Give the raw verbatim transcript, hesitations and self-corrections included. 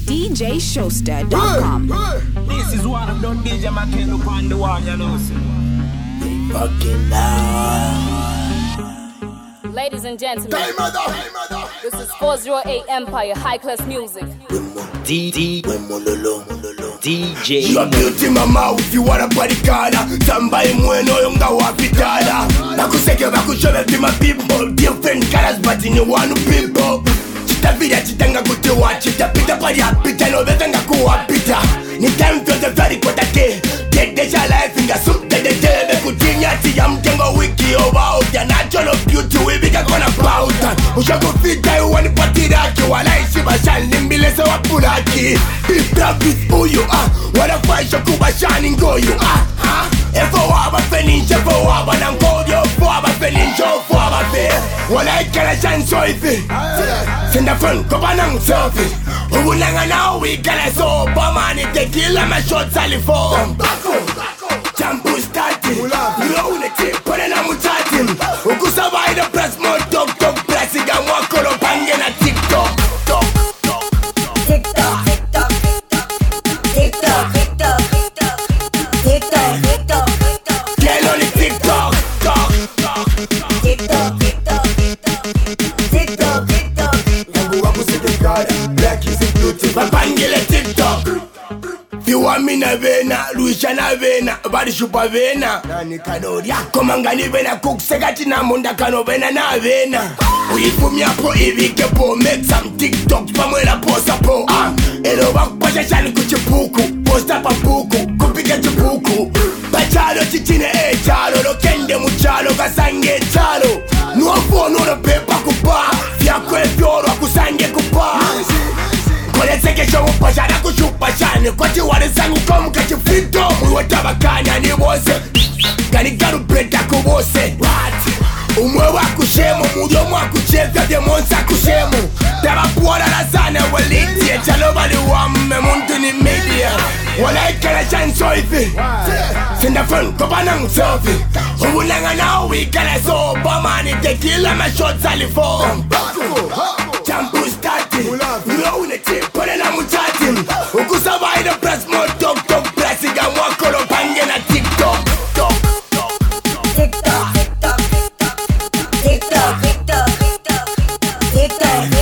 D J Showster dot com. This is one of them D J McKenna upon the one, you know. Fucking now. Ladies and gentlemen, this is four oh eight Empire High Class Music. D D D J. You are beauty mama if you wanna body color. Somebody mweno yonga wapitala. Nakuseke bakushove be my people. Different colors but in one people. Chitavira chitanga kutewa. Chitapita pari apita no betanga kuwapita. Ni time to the very kotake. Take the life in the soup that the tebe kutinya tiya mtengo wiki over. The natural beauty we bika kona pauta. Ushago fita you want party raki. Wala ishi bashani mbile se wapulaki. Be proud with who you are. Wala faisha kubashani ngo you are. Efo waba fenisha fo waba nangodio fo waba fenisha fo waba fe. Wala ikala chanso ife. Senda fun kopa nang selfie. Ubunanga now we kala so bama ni tequila my shots ali for. Jambu starting. Roll it tip put it on mutati. Ukusavai the press more talk talk pressing and walk on pange na TikTok. TikTok, TikTok, TikTok, TikTok, TikTok, TikTok, TikTok. Girl on the TikTok, talk, talk, TikTok, TikTok, TikTok, TikTok. Yangu waku sikikada, black is a beauty. Papangele TikTok. You want me na vena, Luisha na vena, body shupa vena. Nani kanoria, komangani vena, cook segati na munda kano vena na vena. Uifu miapo ivike po, make some TikToks pamwela posa po. Ah, ero wakupasha shani kuchipuku, posta papuku, kupika chipuku. Bachalo chichine e chalo, lo kende muchalo, kasange chalo. Nuofu nuno pepa kupa, fiako e fioro akusange kupa. Koletseke show pashana kushupa shani kwati wale zangu komu kachi fito mwe tabakanya ni bose gani garu beta kubose umwe wakushemu mudo mwakucheza demonsa kushemu taba puola la zane waliti echalo bali wame muntu ni media wala ikala chanso ifi senda fun kopa nang selfie ubunanga now we kala so bama ni tequila my shots ali for Jambu starting. Roll it tip put it on mutati. Ukusavai the press more talk talk pressing and walk on pange na TikTok. TikTok, TikTok, TikTok, TikTok, TikTok, TikTok,